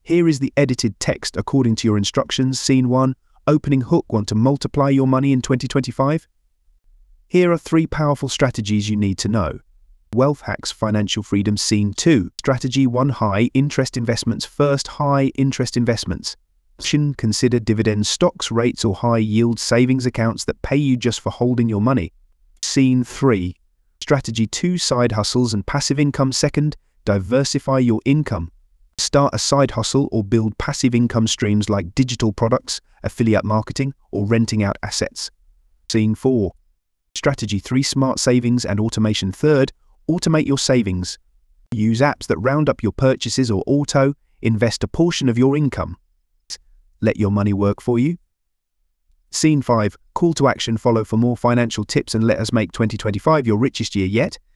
Here is the edited text according to your instructions. Scene 1. Opening hook. Want to multiply your money in 2025? Here are 3 powerful strategies you need to know. Wealth hacks, financial freedom. Scene 2. Strategy 1. High interest investments. First, high interest investments. Consider dividend stocks, rates, or high yield savings accounts that pay you just for holding your money. Scene 3. Strategy 2. Side hustles and passive income. Second, diversify your income. Start a side hustle or build passive income streams like digital products, affiliate marketing, or renting out assets. Scene 4. Strategy 3. Smart savings and automation. Third, automate your savings. Use apps that round up your purchases or invest a portion of your income. Let your money work for you. Scene 5. Call to action. Follow for more financial tips and let us make 2025 your richest year yet.